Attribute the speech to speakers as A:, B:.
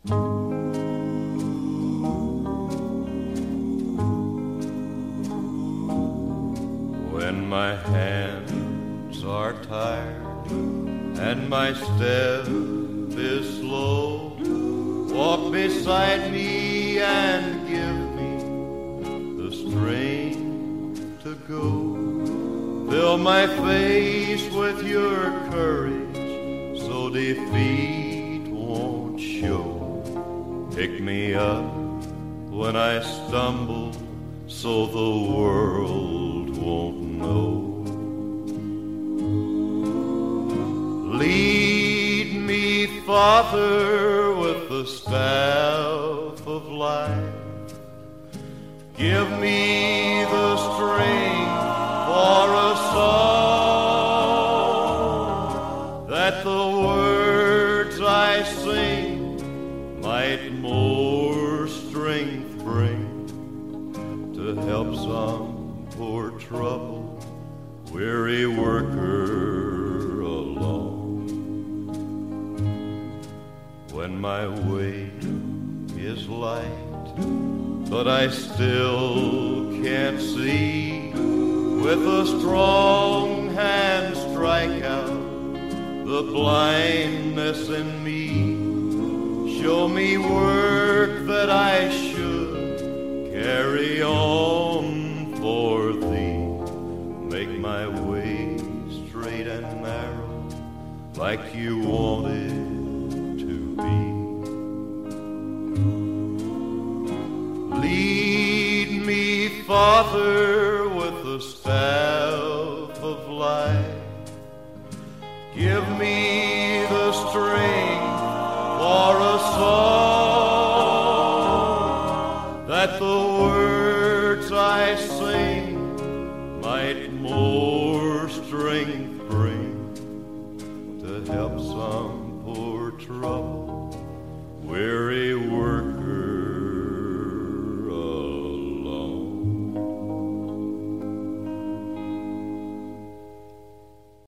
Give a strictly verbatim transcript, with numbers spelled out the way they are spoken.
A: When my hands are tired and my step is slow, walk beside me and give me the strength to go. Fill my face with your courage so defeat won't show. Pick me up when I stumble so the world won't know. Lead me, Father, with the staff of life. Give me the strength for a song, that the words I sing might more strength bring to help some poor troubled, weary worker along. When my way is light, but I still can't see, with a strong hand strike out the blindness in me. Show me work that I should carry on for thee. Make my way straight and narrow like you want it to be. Lead me, Father, with the staff of life. Give me the strength for a song, that the words I sing might more strength bring to help some